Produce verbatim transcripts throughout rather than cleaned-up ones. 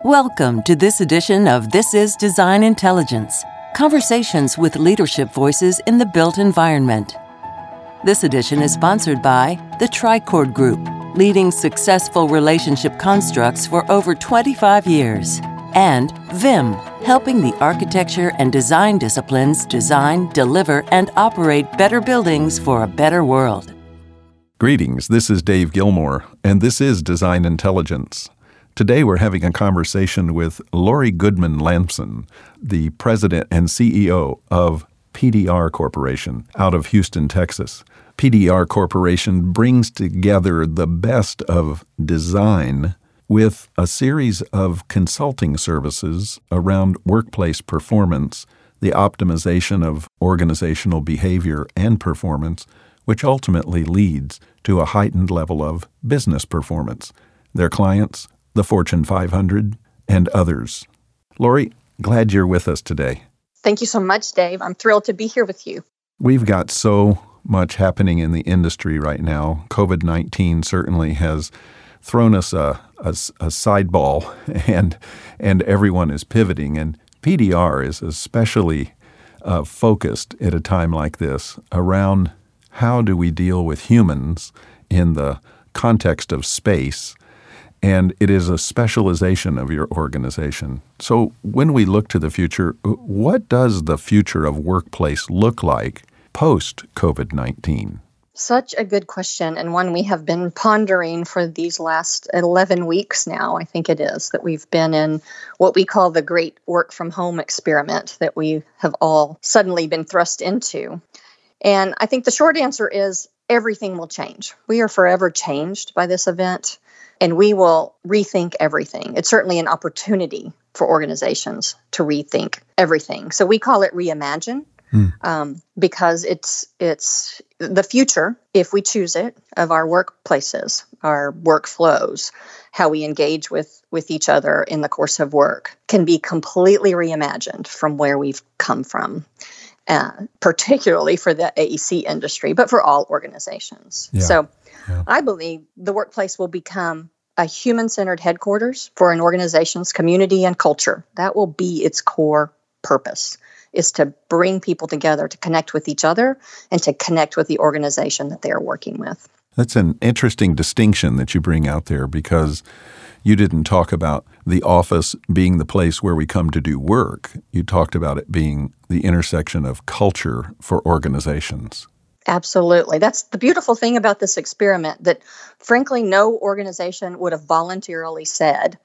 Welcome to this edition of This is Design Intelligence, conversations with leadership voices in the built environment. This edition is sponsored by the Tricord Group, leading successful relationship constructs for over twenty-five years, and Vim, helping the architecture and design disciplines design, deliver, and operate better buildings for a better world. Greetings, this is Dave Gilmore, and this is Design Intelligence. Today we're having a conversation with Lori Goodman Lamson, the president and C E O of P D R Corporation out of Houston, Texas. P D R Corporation brings together the best of design with a series of consulting services around workplace performance, the optimization of organizational behavior and performance, which ultimately leads to a heightened level of business performance. Their clients, the Fortune five hundred, and others. Lori, glad you're with us today. Thank you so much, Dave. I'm thrilled to be here with you. We've got so much happening in the industry right now. covid nineteen certainly has thrown us a, a, a side ball, and, and everyone is pivoting. And P D R is especially uh, focused at a time like this around how do we deal with humans in the context of space. And it is a specialization of your organization. So when we look to the future, what does the future of workplace look like post-covid nineteen? Such a good question, and one we have been pondering for these last eleven weeks now, I think it is, that we've been in what we call the great work-from-home experiment that we have all suddenly been thrust into. And I think the short answer is everything will change. We are forever changed by this event. And we will rethink everything. It's certainly an opportunity for organizations to rethink everything. So we call it reimagine mm. um, because it's it's the future, if we choose it, of our workplaces, our workflows, how we engage with, with each other in the course of work can be completely reimagined from where we've come from, uh, particularly for the A E C industry, but for all organizations. Yeah. So Yeah. I believe the workplace will become a human-centered headquarters for an organization's community and culture. That will be its core purpose, is to bring people together to connect with each other and to connect with the organization that they are working with. That's an interesting distinction that you bring out there, because you didn't talk about the office being the place where we come to do work. You talked about it being the intersection of culture for organizations. Absolutely. That's the beautiful thing about this experiment, that frankly, no organization would have voluntarily said,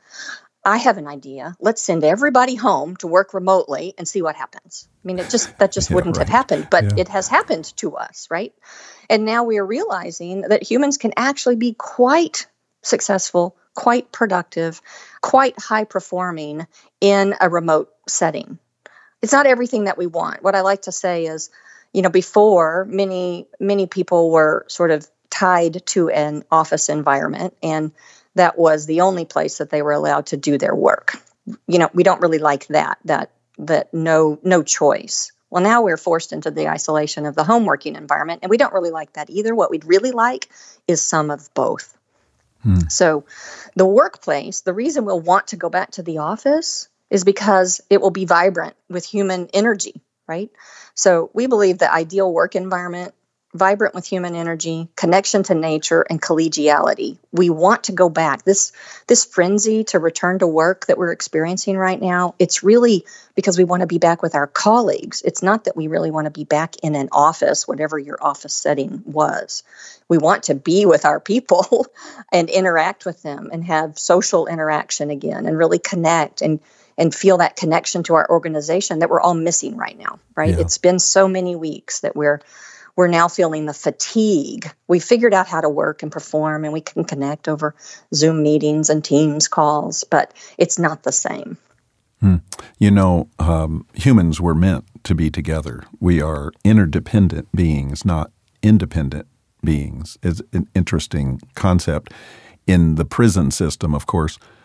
I have an idea. Let's send everybody home to work remotely and see what happens. I mean, it just that just Yeah, wouldn't right. have happened, but Yeah. it has happened to us, right? And now we are realizing that humans can actually be quite successful, quite productive, quite high performing in a remote setting. It's not everything that we want. What I like to say is, you know, before, many, many people were sort of tied to an office environment, and that was the only place that they were allowed to do their work. You know, we don't really like that, that, that no, no choice. Well, now we're forced into the isolation of the home working environment, and we don't really like that either. What we'd really like is some of both. Hmm. So the workplace, the reason we'll want to go back to the office is because it will be vibrant with human energy, right? So we believe the ideal work environment, vibrant with human energy, connection to nature, and collegiality. We want to go back. This, this frenzy to return to work that we're experiencing right now, it's really because we want to be back with our colleagues. It's not that we really want to be back in an office, whatever your office setting was. We want to be with our people and interact with them and have social interaction again and really connect and and feel that connection to our organization that we're all missing right now, right? Yeah. It's been so many weeks that we're we're now feeling the fatigue. We figured out how to work and perform, and we can connect over Zoom meetings and Teams calls, but it's not the same. Hmm. You know, um, humans were meant to be together. We are interdependent beings, not independent beings. It's an interesting concept. In the prison system, of course,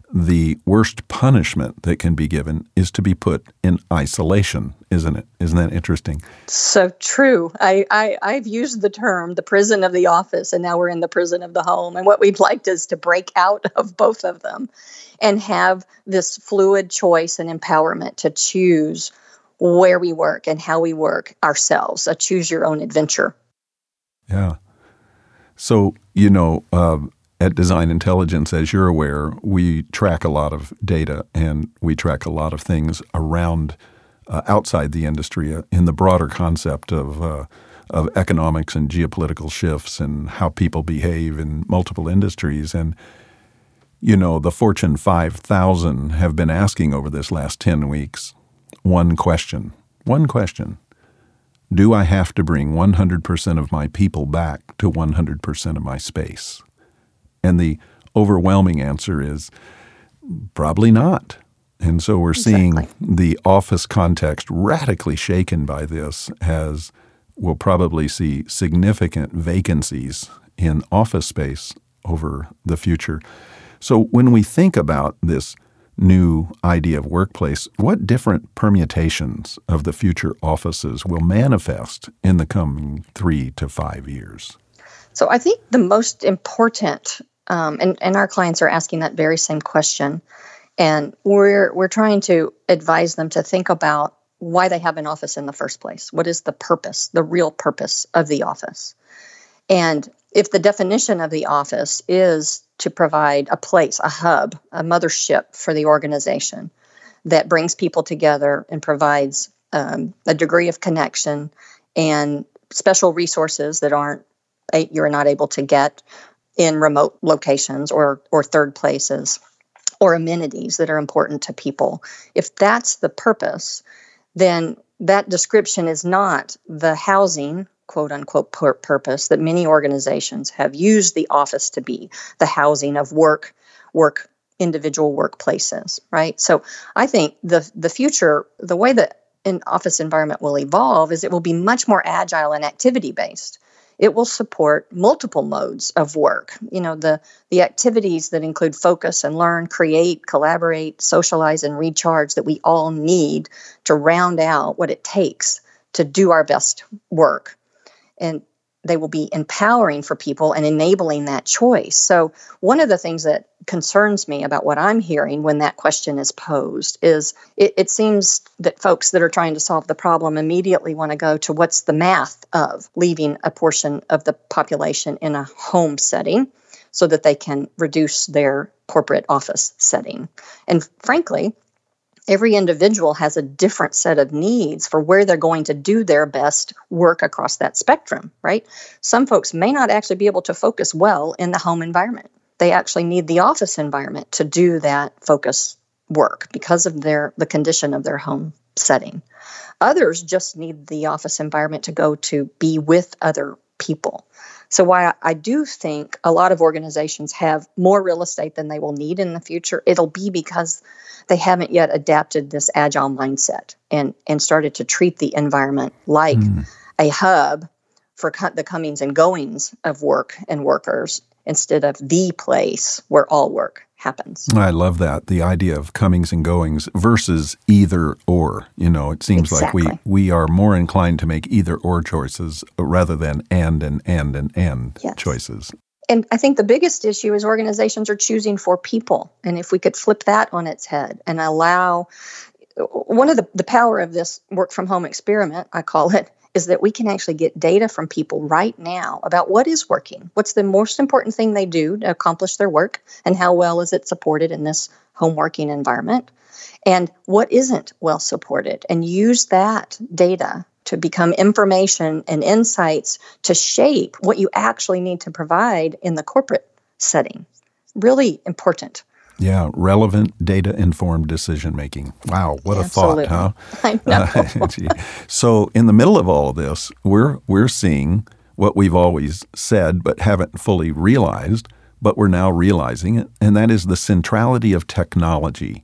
the worst punishment that can be given is to be put in isolation, isn't it? Isn't that interesting? So true. I, I, I've used the term the prison of the office, and now we're in the prison of the home. And what we'd like is to break out of both of them and have this fluid choice and empowerment to choose where we work and how we work ourselves, a choose your own adventure. Yeah. So, you know, uh, at Design Intelligence, as you're aware, we track a lot of data and we track a lot of things around uh, outside the industry uh, in the broader concept of uh, of economics and geopolitical shifts and how people behave in multiple industries. And, you know, the Fortune five thousand have been asking over this last ten weeks one question, one question. Do I have to bring one hundred percent of my people back to one hundred percent of my space? And the overwhelming answer is probably not. And so we're seeing exactly. the office context radically shaken by this, as we'll probably see significant vacancies in office space over the future. So when we think about this new idea of workplace, what different permutations of the future offices will manifest in the coming three to five years? So I think the most important Um, and, and our clients are asking that very same question. And we're we're trying to advise them to think about why they have an office in the first place. What is the purpose, the real purpose of the office? And if the definition of the office is to provide a place, a hub, a mothership for the organization that brings people together and provides um, a degree of connection and special resources that aren't you're not able to get in remote locations or or third places, or amenities that are important to people. If that's the purpose, then that description is not the housing, quote unquote, pur- purpose that many organizations have used the office to be, the housing of work, work, individual workplaces, right? So I think the the future, the way that an office environment will evolve is it will be much more agile and activity-based. It will support multiple modes of work. You know, the, the activities that include focus and learn, create, collaborate, socialize, and recharge that we all need to round out what it takes to do our best work. And they will be empowering for people and enabling that choice. So one of the things that concerns me about what I'm hearing when that question is posed is it, it seems that folks that are trying to solve the problem immediately want to go to what's the math of leaving a portion of the population in a home setting so that they can reduce their corporate office setting. And frankly, every individual has a different set of needs for where they're going to do their best work across that spectrum, right? Some folks may not actually be able to focus well in the home environment. They actually need the office environment to do that focus work because of their the condition of their home setting. Others just need the office environment to go to be with other people. So while I do think a lot of organizations have more real estate than they will need in the future, it'll be because they haven't yet adapted this agile mindset and, and started to treat the environment like mm. a hub for co- the comings and goings of work and workers instead of the place where all work happens. I love that, the idea of comings and goings versus either or. You know, it seems exactly. like we, we are more inclined to make either or choices rather than and and and and and yes. choices. And I think the biggest issue is organizations are choosing for people. And if we could flip that on its head and allow, one of the, the power of this work from home experiment, I call it, is that we can actually get data from people right now about what is working, what's the most important thing they do to accomplish their work, and how well is it supported in this home working environment, and what isn't well supported, and use that data to become information and insights to shape what you actually need to provide in the corporate setting. Really important. Yeah, relevant, data-informed decision-making. Wow, what Absolutely. a thought, huh? I know. Uh, so in the middle of all of this, we're we're seeing what we've always said but haven't fully realized, but we're now realizing it, and that is the centrality of technology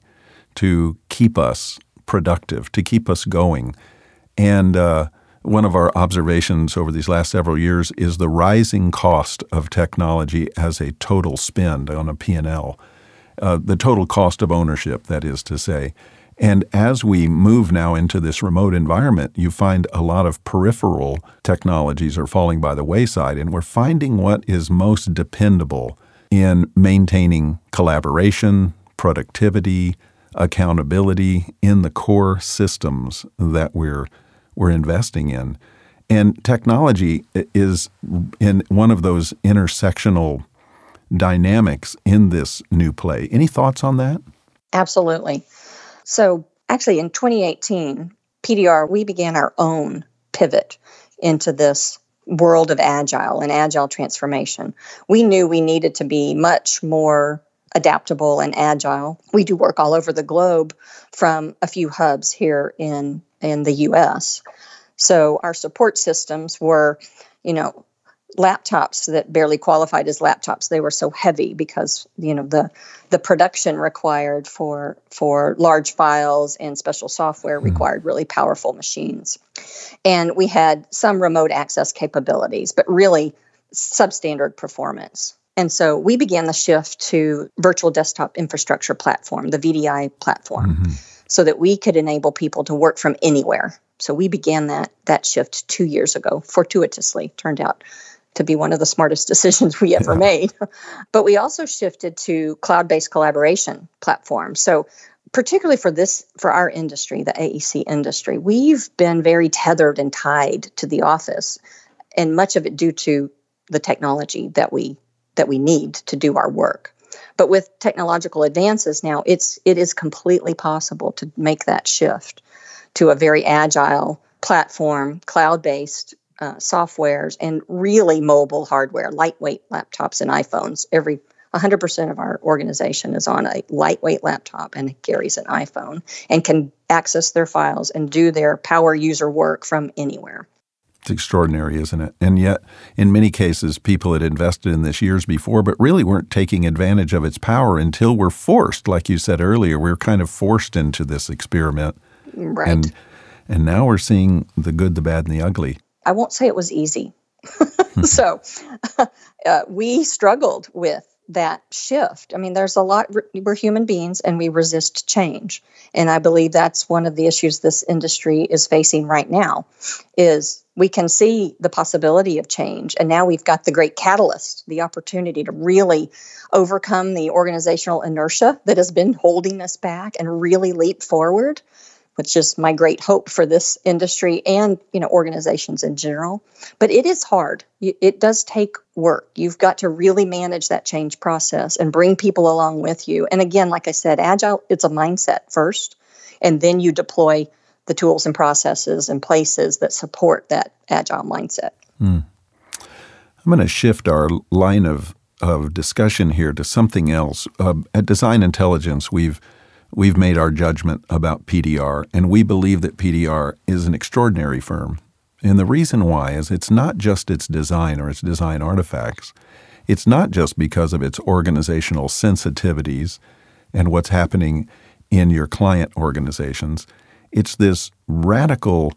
to keep us productive, to keep us going. And uh, one of our observations over these last several years is the rising cost of technology as a total spend on a P and L. uh, the total cost of ownership, that is to say. And as we move now into this remote environment, you find a lot of peripheral technologies are falling by the wayside, and we're finding what is most dependable in maintaining collaboration, productivity, accountability in the core systems that we're we're investing in. And technology is in one of those intersectional dynamics in this new play. Any thoughts on that? Absolutely. So actually in twenty eighteen, P D R, we began our own pivot into this world of agile and agile transformation. We knew we needed to be much more adaptable and agile. We do work all over the globe from a few hubs here in, in the U S. So our support systems were, you know, laptops that barely qualified as laptops. They were so heavy because, you know, the the production required for for large files and special software required really powerful machines. And we had some remote access capabilities, but really substandard performance. And so we began the shift to virtual desktop infrastructure platform, the V D I platform, mm-hmm. so that we could enable people to work from anywhere. So we began that that shift two years ago, fortuitously, turned out to be one of the smartest decisions we ever yeah. made. But we also shifted to cloud-based collaboration platforms. So particularly for this, for our industry, the A E C industry, we've been very tethered and tied to the office, and much of it due to the technology that we that we need to do our work. But with technological advances now, it's it is completely possible to make that shift to a very agile platform, cloud-based uh, softwares, and really mobile hardware, lightweight laptops and iPhones. Every one hundred percent of our organization is on a lightweight laptop and carries an iPhone and can access their files and do their power user work from anywhere. It's extraordinary, isn't it? And yet, in many cases, people had invested in this years before, but really weren't taking advantage of its power until we're forced, like you said earlier, we're kind of forced into this experiment. Right. And, and now we're seeing the good, the bad, and the ugly. I won't say it was easy. so uh, we struggled with that shift. I mean, there's a lot, we're human beings and we resist change. And I believe that's one of the issues this industry is facing right now, is we can see the possibility of change. And now we've got the great catalyst, the opportunity to really overcome the organizational inertia that has been holding us back and really leap forward, which is my great hope for this industry and, you know, organizations in general. But it is hard. It does take work. You've got to really manage that change process and bring people along with you. And again, like I said, agile, it's a mindset first, and then you deploy the tools and processes and places that support that agile mindset. Mm. I'm going to shift our line of, of discussion here to something else. Uh, at Design Intelligence, we've We've made our judgment about P D R, and we believe that P D R is an extraordinary firm. And the reason why is it's not just its design or its design artifacts. It's not just because of its organizational sensitivities and what's happening in your client organizations. It's this radical,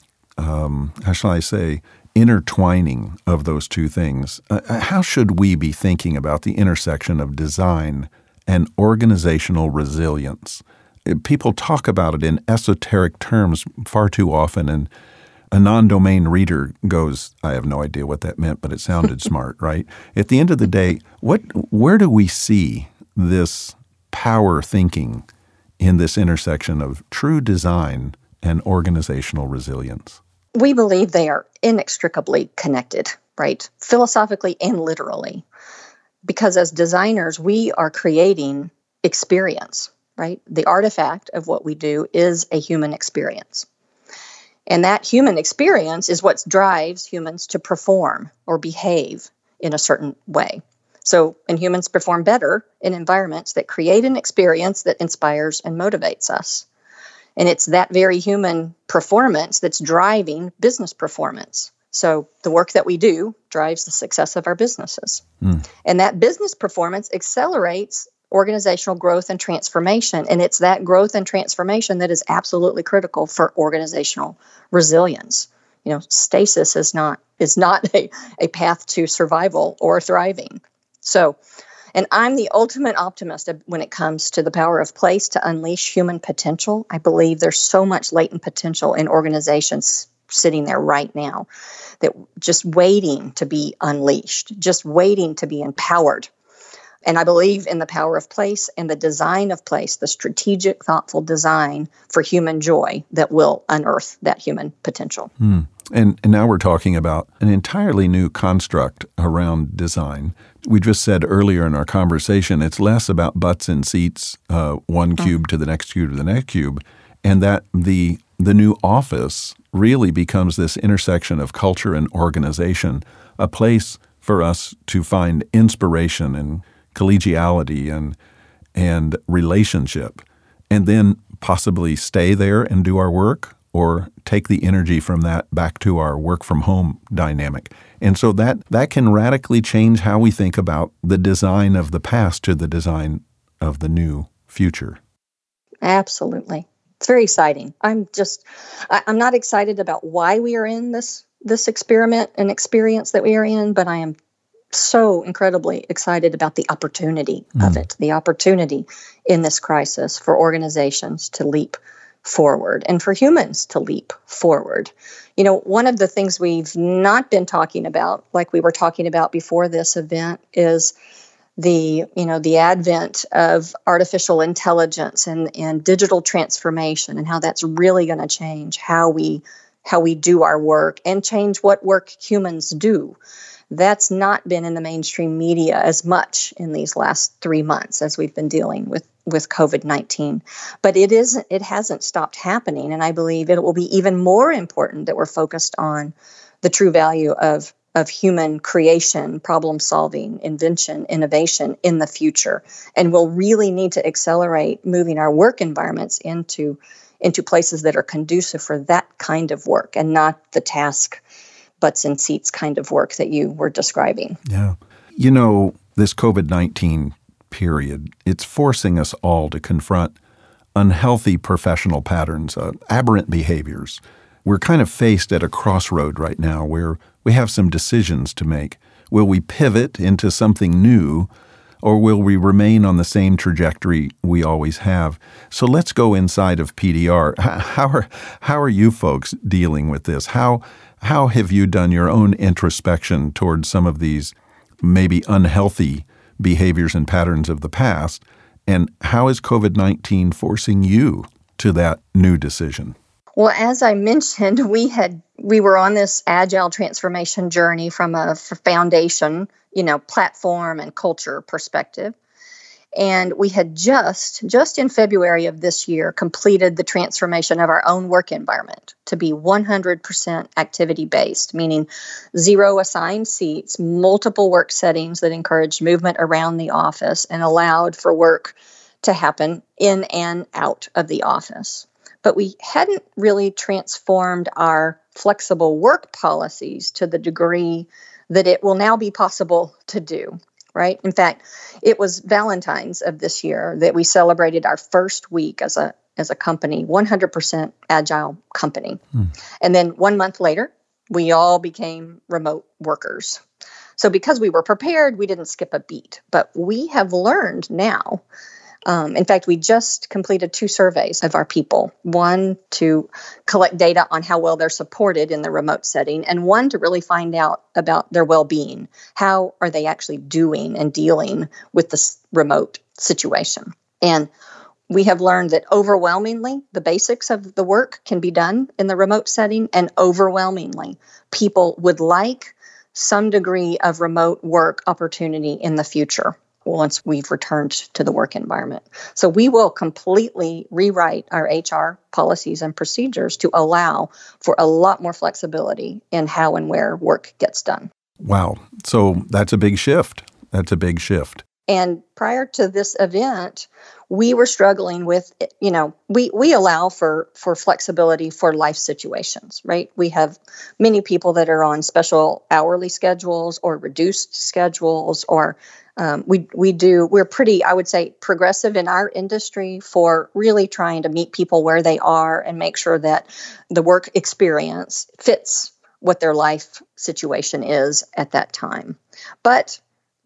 um, how shall I say, intertwining of those two things. Uh, how should we be thinking about the intersection of design and organizational resilience? People talk about it in esoteric terms far too often, and a non-domain reader goes, I have no idea what that meant, but it sounded smart, right? At the end of the day, what, where do we see this power thinking in this intersection of true design and organizational resilience? We believe they are inextricably connected, right? Philosophically and literally. Because as designers, we are creating experience, right? The artifact of what we do is a human experience. And that human experience is what drives humans to perform or behave in a certain way. So, and humans perform better in environments that create an experience that inspires and motivates us. And it's that very human performance that's driving business performance. So the work that we do drives the success of our businesses. Mm. And that business performance accelerates organizational growth and transformation. And it's that growth and transformation that is absolutely critical for organizational resilience. You know, stasis is not is not a, a path to survival or thriving. So, And I'm the ultimate optimist when it comes to the power of place to unleash human potential. I believe there's so much latent potential in organizations sitting there right now that just waiting to be unleashed, just waiting to be empowered. And I believe in the power of place and the design of place, the strategic, thoughtful design for human joy that will unearth that human potential. Hmm. And, and now we're talking about an entirely new construct around design. We just said earlier in our conversation, it's less about butts in seats, uh, one mm. cube to the next cube to the next cube, and that the the new office really becomes this intersection of culture and organization, a place for us to find inspiration and collegiality and and relationship, and then possibly stay there and do our work, or take the energy from that back to our work from home dynamic. And so that that can radically change how we think about the design of the past to the design of the new future. Absolutely. It's very exciting. I'm just, I, I'm not excited about why we are in this this experiment and experience that we are in, but I am so incredibly excited about the opportunity mm. of it, the opportunity in this crisis for organizations to leap forward and for humans to leap forward. You know, one of the things we've not been talking about, like we were talking about before this event, is the, you know, the advent of artificial intelligence and, and digital transformation, and how that's really going to change how we how we do our work and change what work humans do. That's not been in the mainstream media as much in these last three months as we've been dealing with, with COVID nineteen. But it isn't, it hasn't stopped happening. And I believe it will be even more important that we're focused on the true value of, of human creation, problem solving, invention, innovation in the future. And we'll really need to accelerate moving our work environments into, into places that are conducive for that kind of work and not the task butts in seats kind of work that you were describing. Yeah. You know, this COVID nineteen period, it's forcing us all to confront unhealthy professional patterns, uh, aberrant behaviors. We're kind of faced at a crossroad right now where we have some decisions to make. Will we pivot into something new, or will we remain on the same trajectory we always have? So let's go inside of P D R. How are, how are you folks dealing with this? How How have you done your own introspection towards some of these maybe unhealthy behaviors and patterns of the past? And how is COVID nineteen forcing you to that new decision? Well, as I mentioned, we had we were on this agile transformation journey from a foundation, you know, platform and culture perspective. And we had just, just in February of this year, completed the transformation of our own work environment to be one hundred percent activity-based, meaning zero assigned seats, multiple work settings that encouraged movement around the office and allowed for work to happen in and out of the office. But we hadn't really transformed our flexible work policies to the degree that it will now be possible to do. Right? In fact, it was Valentine's of this year that we celebrated our first week as a as a company, one hundred percent agile company. Hmm. And then one month later, we all became remote workers. So because we were prepared, we didn't skip a beat. But we have learned now. Um, in fact, we just completed two surveys of our people, one to collect data on how well they're supported in the remote setting, and one to really find out about their well-being. How are they actually doing and dealing with this remote situation? And we have learned that overwhelmingly, the basics of the work can be done in the remote setting, and overwhelmingly, people would like some degree of remote work opportunity in the future once we've returned to the work environment. So we will completely rewrite our H R policies and procedures to allow for a lot more flexibility in how and where work gets done. Wow. So that's a big shift. That's a big shift. And prior to this event, we were struggling with, you know, we, we allow for, for flexibility for life situations, right? We have many people that are on special hourly schedules or reduced schedules, or um, we we do, we're pretty, I would say, progressive in our industry for really trying to meet people where they are and make sure that the work experience fits what their life situation is at that time. But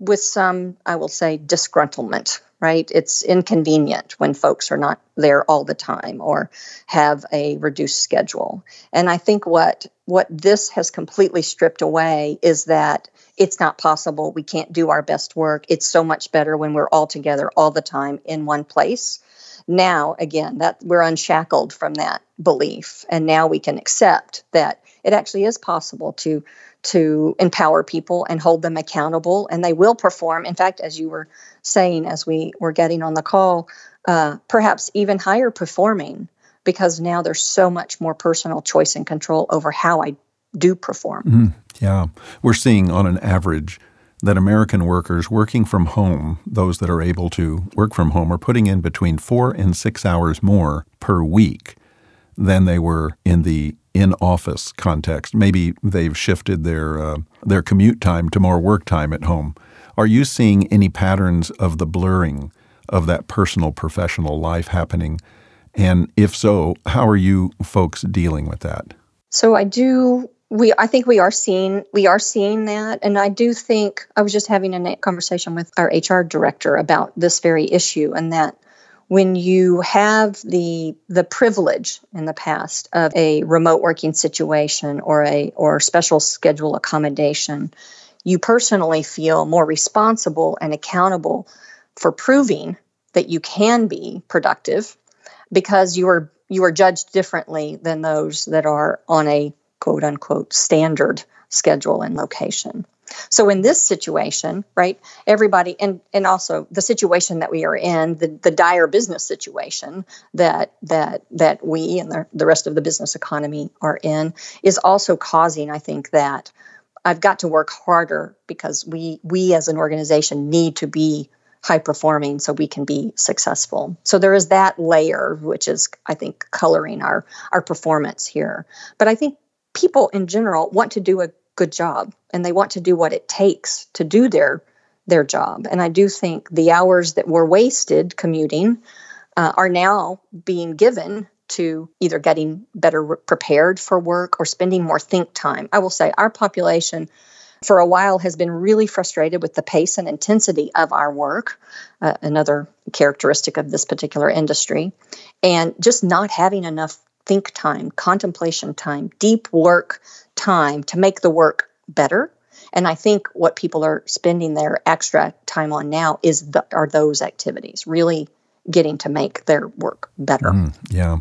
with some, I will say, disgruntlement, right? It's inconvenient when folks are not there all the time or have a reduced schedule. And I think what what this has completely stripped away is that it's not possible. We can't do our best work. It's so much better when we're all together all the time in one place. Now, again, that we're unshackled from that belief. And now we can accept that it actually is possible to to empower people and hold them accountable, and they will perform. In fact, as you were saying, as we were getting on the call, uh, perhaps even higher performing, because now there's so much more personal choice and control over how I do perform. Mm-hmm. Yeah. We're seeing on an average that American workers working from home, those that are able to work from home, are putting in between four and six hours more per week than they were in the in-office context. Maybe they've shifted their uh, their commute time to more work time at home. Are you seeing any patterns of the blurring of that personal professional life happening? And if so, how are you folks dealing with that? So I do. We I think we are seeing we are seeing that, and I do think I was just having a conversation with our H R director about this very issue, and that when you have the the privilege in the past of a remote working situation or a or special schedule accommodation, you personally feel more responsible and accountable for proving that you can be productive because you are you are judged differently than those that are on a quote unquote standard schedule and location. So in this situation, right, everybody, and, and also the situation that we are in, the, the dire business situation that that that we and the, the rest of the business economy are in, is also causing, I think, that I've got to work harder because we we as an organization need to be high performing so we can be successful. So there is that layer, which is, I think, coloring our our performance here. But I think people in general want to do a good job, and they want to do what it takes to do their their job. And I do think the hours that were wasted commuting uh, are now being given to either getting better re- prepared for work or spending more think time. I will say our population for a while has been really frustrated with the pace and intensity of our work, uh, another characteristic of this particular industry, and just not having enough think time, contemplation time, deep work time to make the work better. And I think what people are spending their extra time on now is the, are those activities, really getting to make their work better. Mm, yeah.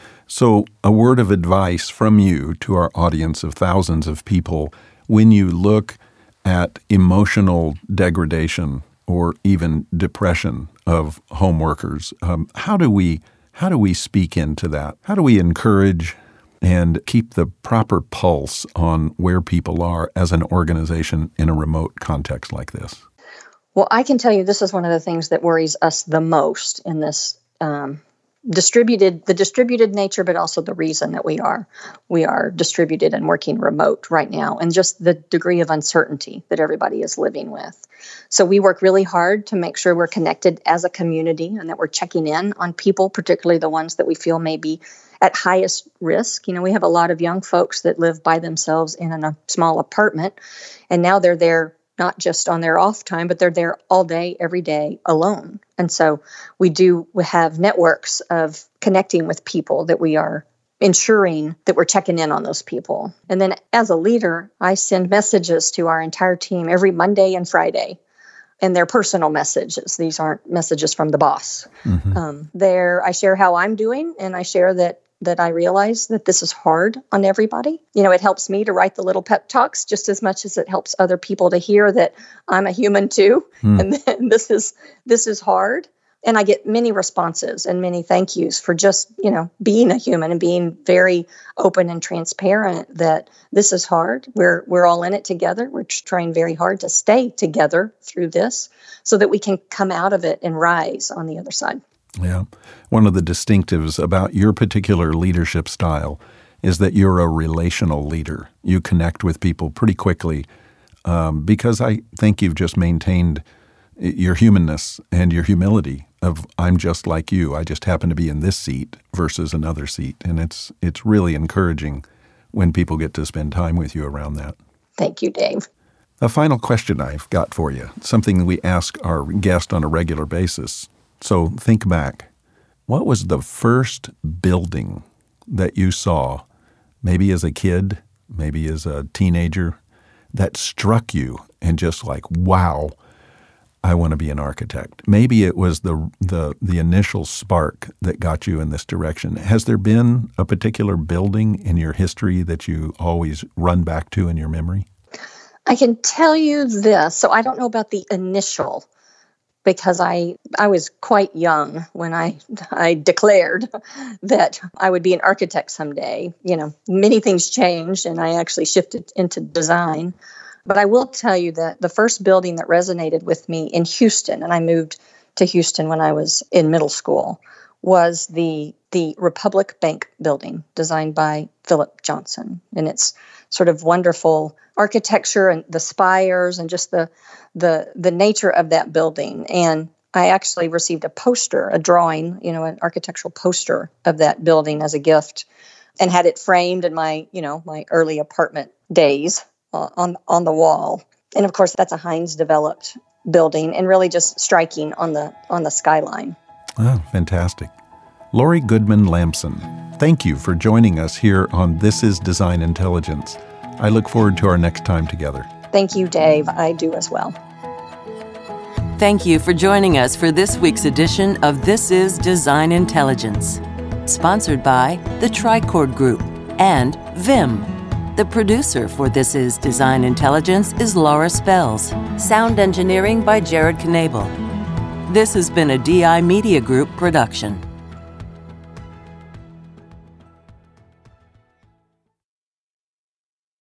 So a word of advice from you to our audience of thousands of people, when you look at emotional degradation or even depression of home workers, um, how do we how do we speak into that? How do we encourage and keep the proper pulse on where people are as an organization in a remote context like this? Well, I can tell you this is one of the things that worries us the most in this um, distributed, the distributed nature, but also the reason that we are we are distributed and working remote right now, and just the degree of uncertainty that everybody is living with. So we work really hard to make sure we're connected as a community and that we're checking in on people, particularly the ones that we feel may be at highest risk. You know, we have a lot of young folks that live by themselves in a small apartment, and now they're there not just on their off time, but they're there all day, every day, alone. And so we do we have networks of connecting with people that we are ensuring that we're checking in on those people. And then as a leader, I send messages to our entire team every Monday and Friday, and they're personal messages. These aren't messages from the boss. Mm-hmm. Um, there, I share how I'm doing, and I share that that I realize that this is hard on everybody. You know, it helps me to write the little pep talks just as much as it helps other people to hear that I'm a human too, mm. and then this is this is hard. And I get many responses and many thank yous for just, you know, being a human and being very open and transparent that this is hard. We're we're all in it together. We're trying very hard to stay together through this so that we can come out of it and rise on the other side. Yeah. One of the distinctives about your particular leadership style is that you're a relational leader. You connect with people pretty quickly um, because I think you've just maintained your humanness and your humility of I'm just like you. I just happen to be in this seat versus another seat. And it's it's really encouraging when people get to spend time with you around that. Thank you, Dave. A final question I've got for you, something we ask our guest on a regular basis. So think back. What was the first building that you saw, maybe as a kid, maybe as a teenager, that struck you and just like, wow, I want to be an architect? Maybe it was the the the initial spark that got you in this direction. Has there been a particular building in your history that you always run back to in your memory? I can tell you this. So I don't know about the initial, because I I was quite young when I I declared that I would be an architect someday. You know, many things changed, and I actually shifted into design. But I will tell you that the first building that resonated with me in Houston, and I moved to Houston when I was in middle school, was the the Republic Bank building designed by Philip Johnson. And it's sort of wonderful architecture and the spires and just the the the nature of that building. And I actually received a poster, a drawing, you know, an architectural poster of that building as a gift, and had it framed in my, you know, my early apartment days uh, on on the wall. And of course, that's a Heinz developed building and really just striking on the on the skyline. Oh, fantastic. Lori Goodman Lampson, thank you for joining us here on This is Design Intelligence. I look forward to our next time together. Thank you, Dave. I do as well. Thank you for joining us for this week's edition of This is Design Intelligence, sponsored by the Tricord Group and Vim. The producer for This is Design Intelligence is Laura Spells. Sound engineering by Jared Knable. This has been a D I Media Group production.